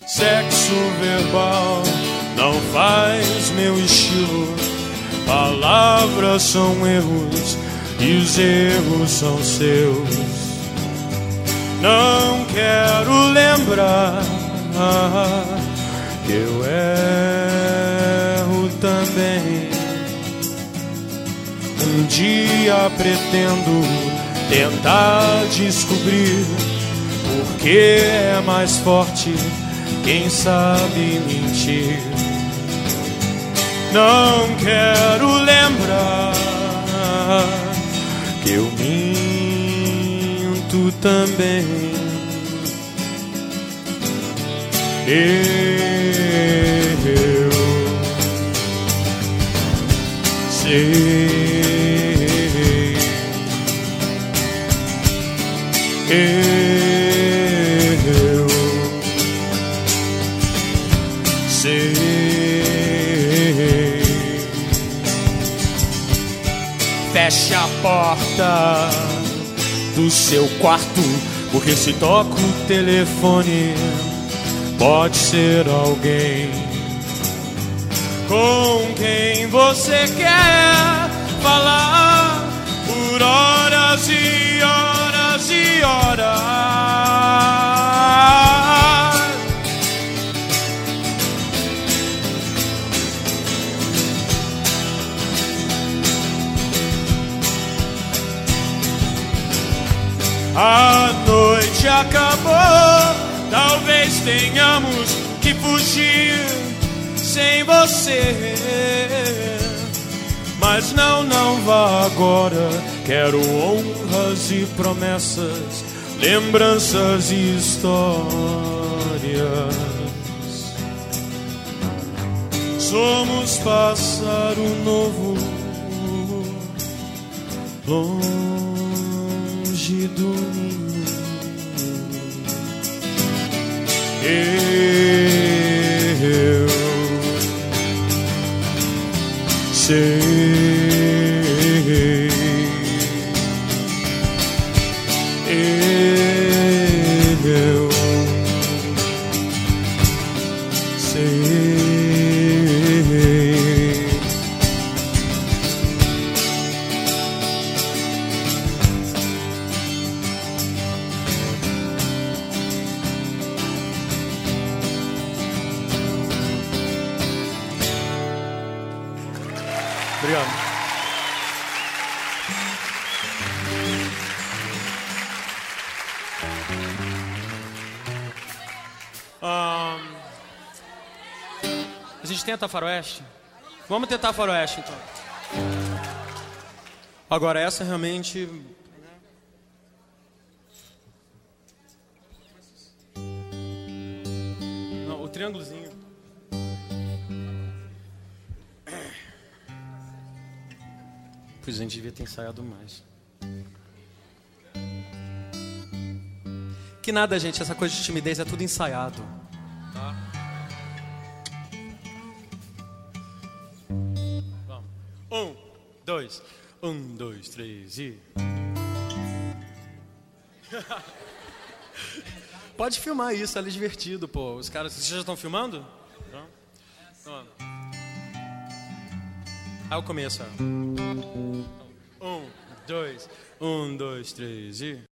Sexo verbal não faz meu estilo. Palavras são erros e os erros são seus. Não quero lembrar que eu erro também. Um dia pretendo tentar descobrir por que é mais forte quem sabe mentir. Não quero lembrar que eu minto também. Eu sei. Eu sei. Feche a porta do seu quarto, porque se toca o telefone pode ser alguém com quem você quer falar por horas e horas e horas. A noite acabou, talvez tenhamos que fugir sem você. Mas não vá agora. Quero honras e promessas, lembranças e histórias. Somos pássaro novo, longe do ninho. Eu sei. Eu sei. Obrigado. A gente tenta faroeste? Vamos tentar faroeste, então. Agora, essa realmente... Não, o triângulozinho. Pois a gente devia ter ensaiado mais. Que nada, gente, essa coisa de timidez é tudo ensaiado. Tá? Vamos. 1, 2, 3 e... Pode filmar isso, é divertido, pô. Os caras... Vocês já estão filmando? Aí o começo, ó. 1, 2, 3 e...